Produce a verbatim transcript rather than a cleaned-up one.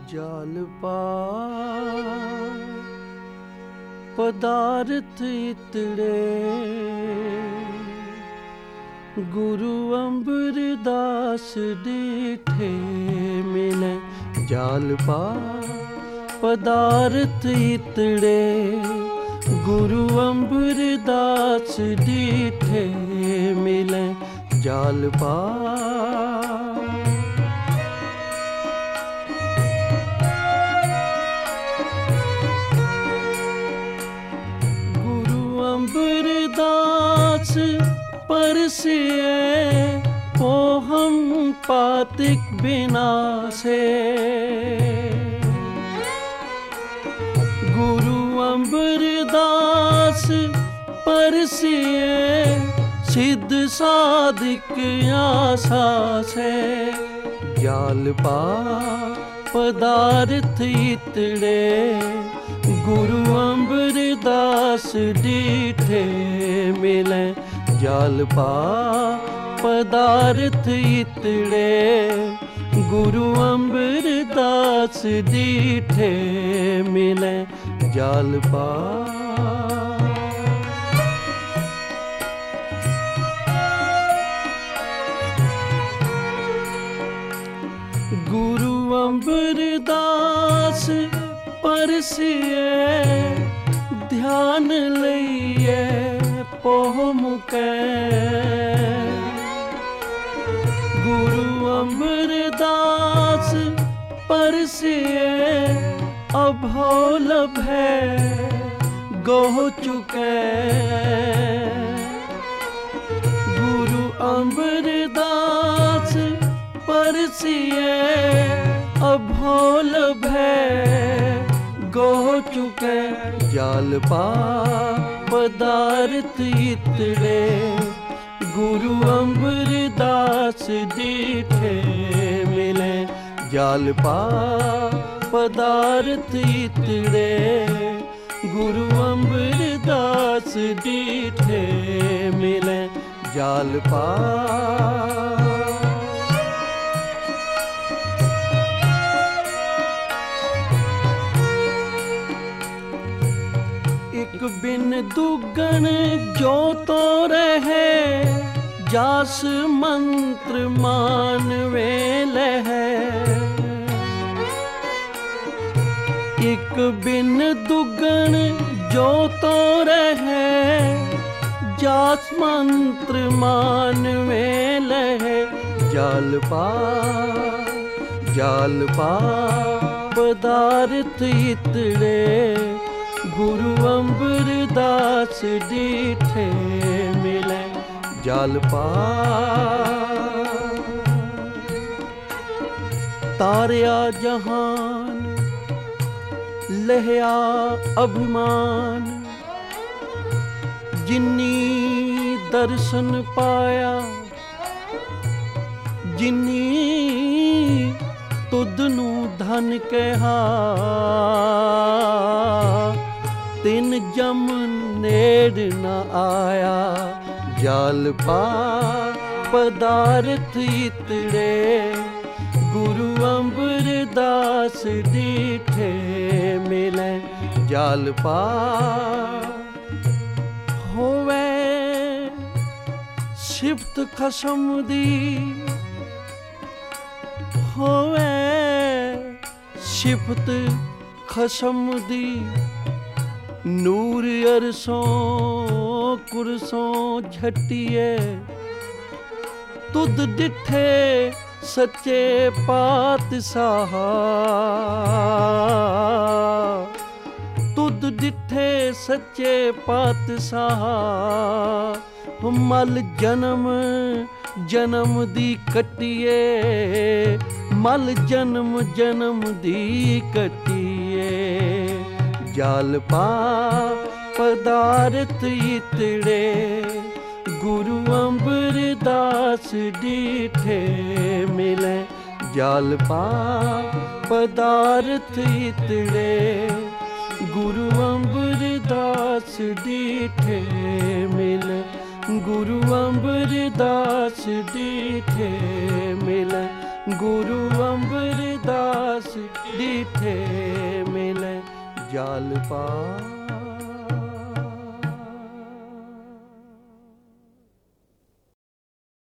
जाल पार पदार्थ इतड़े गुरु अमरदास डिठे मिले जाल पार पदार्थ इतड़े गुरु अमरदास डिठे मिले जाल पार अमरदास परसिए पोहम पातिक विनाशे गुरु अमरदास परसिए सिद्ध साधिक आशा से जाल पा पदार्थ इतड़े गुरु अमरदास डिठे मिले जाल पा पदार्थ इतड़े गुरु अमरदास डिठे मिले जाल पा गुरु अमरदास परसिए ध्यान लइए पोह मुकै गुरु अमरदास परसिए अभोल भै गोह चुकै गुरु अमरदास परसिए अभोल भै गोह चुके जाल पा पदार्थ इतड़े गुरु अमरदास डिठे मिले जाल पा पदार्थ इतड़े गुरु अमरदास डिठे मिले जाल पा एक बिन दुगन जो तो रहे जास मंत्र मानवे लहै एक बिन दुगन जो तो रहे जास मंत्र मानवे लहै जाल पा जाल पा पदार्थ इतड़े गुरु अमरदास डिठे मिले जाल पा तारिया जहान लहया अभिमान जिन्नी दर्शन पाया जिन्नी तुद नू धन कहा तिन जम नेड़ न आया जाल पा पदार्थ इतड़े गुरु अमरदास डिठे मिले जाल पा होवे सिफत खसम दी होवे सिफत खसम दी नूर अरसों कुरसों झटिए तुद डिठे सच्चे पातशाह तुद डिठे सच्चे पातशाह मल जन्म जन्म दी कटिए मल जन्म जन्म दी कटिए जाल पा पदार्थ इतड़े गुरु अमरदास डिठे मिले जाल पा पदार्थ इतड़े गुरु अमरदास डिठे मिले गुरु अमरदास डिठे मिले गुरु अमरदास दास डीठे मिले जाल पा